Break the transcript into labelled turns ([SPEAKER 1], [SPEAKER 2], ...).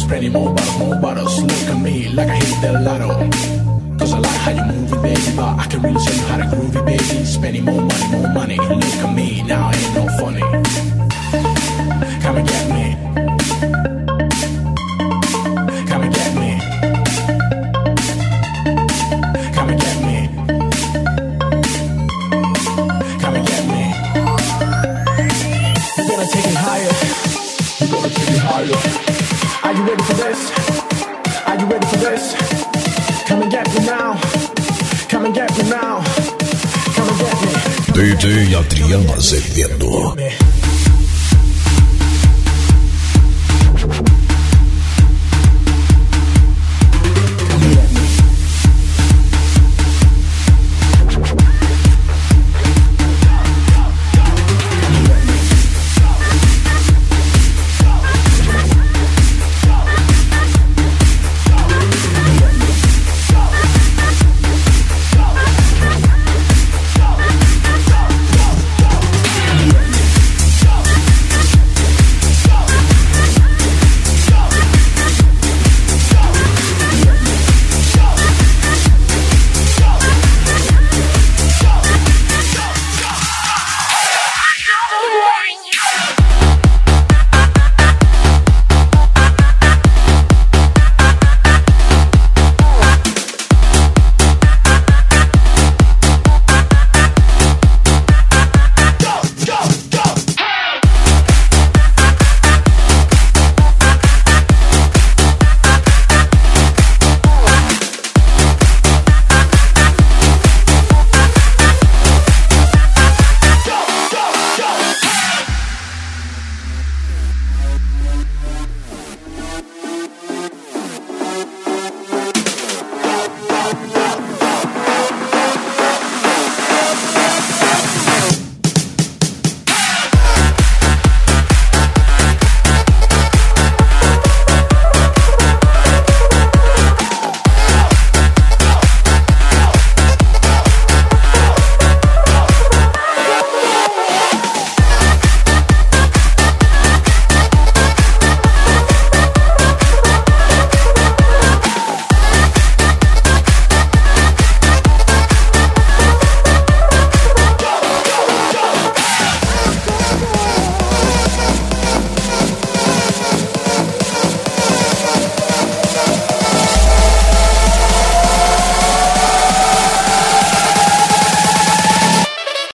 [SPEAKER 1] Spending more bottles. Look at me like I hit the lotto. Cause I like how you move it, baby, but I can really show you how to groove it, baby. Spending more money. Look at me, now ain't no funny. Come and get me. Come and get me. Come and get me. Come and get me. You're gonna take it higher. You're gonna take it higher. Are you ready for this? Are you ready for this? Come and get me now. Come and get me now. Come and get me.
[SPEAKER 2] DJ Adriano Azevedo.